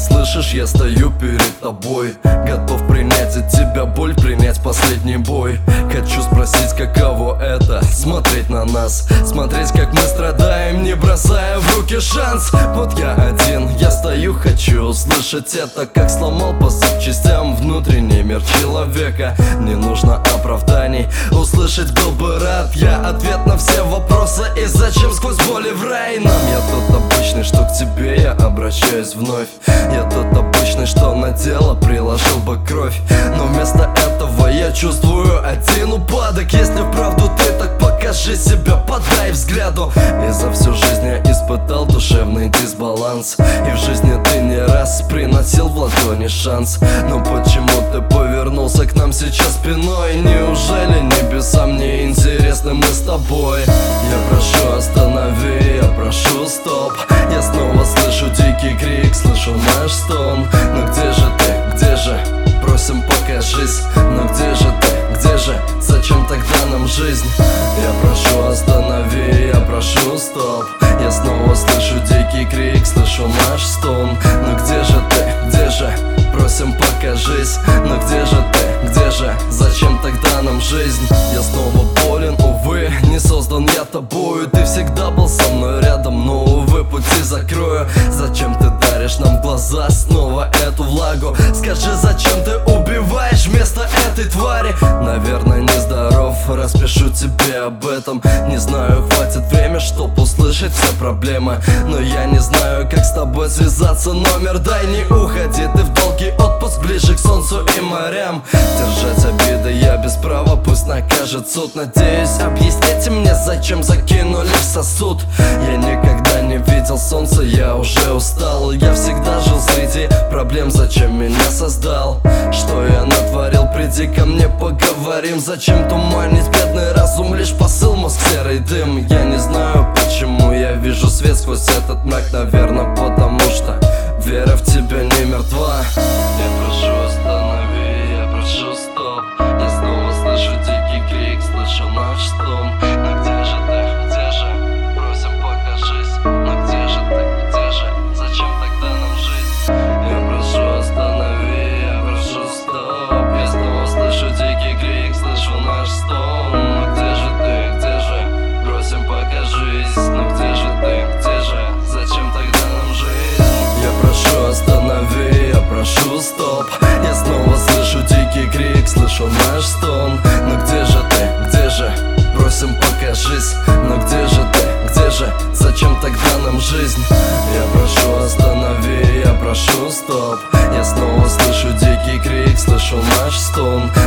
слышишь, я стою перед тобой, готов принять от тебя боль, принять последний бой. Хочу спросить, каково это — смотреть на нас, смотреть, как мы страдаем, не бросая в руки шанс. Вот я один, я стою, хочу услышать это, как сломал по запчастям внутренний мир человека. Не нужно оправданий, услышать был бы рад я ответ на все вопросы. И зачем сквозь боли в рай нам? Я тот обычный, что к тебе я обращаюсь вновь. Я тот обычный, что на дело приложил бы кровь. Но вместо этого я чувствую один упадок. Если вправду ты, так покажи себя, подай взгляду. И за всю жизнь я испытал душевный дисбаланс, и в жизни ты не раз приносил в ладони шанс. Но почему ты повернулся к нам сейчас спиной? Неужели небесам не интересны мы с тобой? Я прошу, останови, я прошу, стоп. Я снова слышу дикий крик, слышу наш стон. Но где же ты, где же? Просим, покажись. Но где же ты, где же? Зачем тогда нам жизнь? Я прошу, останови, я прошу, стоп. Я снова слышу дикий крик, слышу наш стон. Но где же ты, где же? Просим, покажись. Но где же ты, где же? Зачем тогда нам жизнь? Я снова болен, увы, не создан я тобою. Ты всегда был со мной рядом, но, увы, пути закрою. Зачем ты даришь нам в глаза снова эту влагу? Скажи, зачем ты убиваешь вместо этой твари? Наверное, нездоров, распишу тебе об этом. Не знаю, хватит время, чтоб услышать все проблемы. Но я не знаю, как с тобой связаться. Номер дай, не уходи, ты в долгий отпуск, ближе к солнцу и морям. Держать обиды я без права, пусть накажет суд. Надеюсь, объясните мне, зачем закинули в сосуд. Я никогда не видел солнца, я уже устал. Я всегда жил среди проблем, зачем меня создал? Что я натворил, приди ко мне, поговорим. Зачем туманить бедный разум, лишь посыл, мозг серый дым. Я не знаю, почему я вижу свет сквозь этот мрак. Наверное, потому что вера в тебя не мертва. Я прошу, останови, я прошу, стоп. Я снова слышу дикий крик, слышу наш стон. Но где же ты, где же? Просим, покажись. Но где же ты, где же? Зачем тогда нам жизнь? Я прошу, останови, я прошу, стоп. Я снова слышу дикий крик, слышу наш стон. Но где же ты, где же? Просим, покажись. Но где же ты, где же? Зачем тогда нам жизнь? Я прошу, останови, я прошу, стоп. Я снова слышу дикий крик, слышу наш стон. Но где же ты, где же? Просим, покажись. Но где же ты, где же? Зачем тогда нам жизнь? Я прошу, останови, я прошу, стоп. Я снова слышу дикий крик, слышу наш стон.